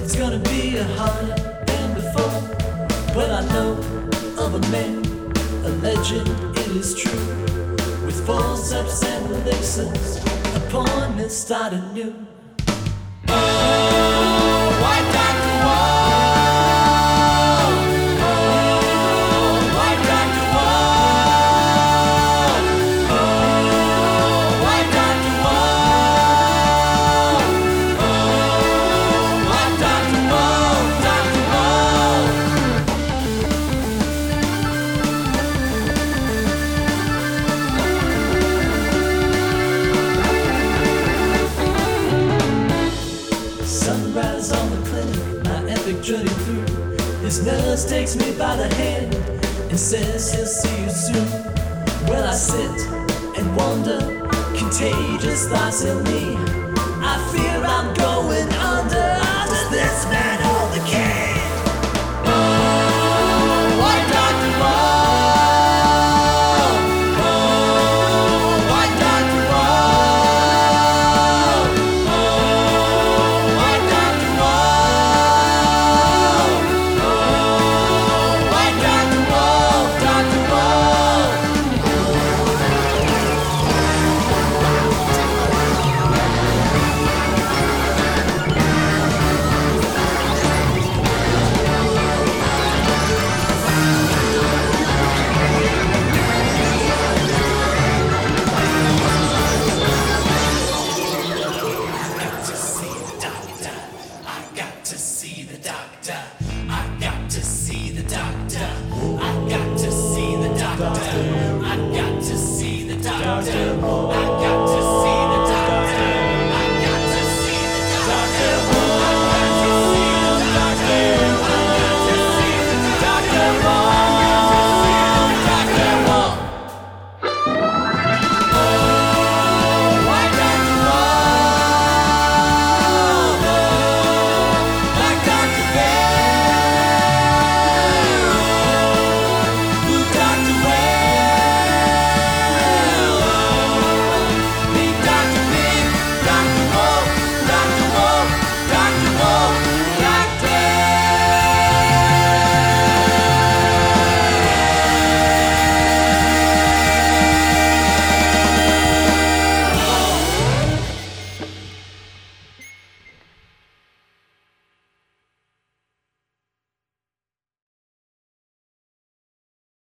It's gonna be harder than before. Well, I know of a man, a legend, it is true. With forceps and elixirs, appointments start anew. Oh, White Dr. Wall. Oh, White Dr. Wall. Oh, White Dr. Wall. Oh, White Dr. Wall, Dr. Wall. Sunrise on the clinic, my epic journey through. This nurse takes me by the hand and says he'll see you soon. Well, I sit and wonder, contagious thoughts in me. I fear I'm going under. Does this man hold the key? Oh, White Dr. Wall. Oh, White Dr. Wall. Oh, White Dr. Wall. Oh, White Dr. Wall, Dr. Wall. I got to see the doctor. I got to see the doctor. I got to see the doctor.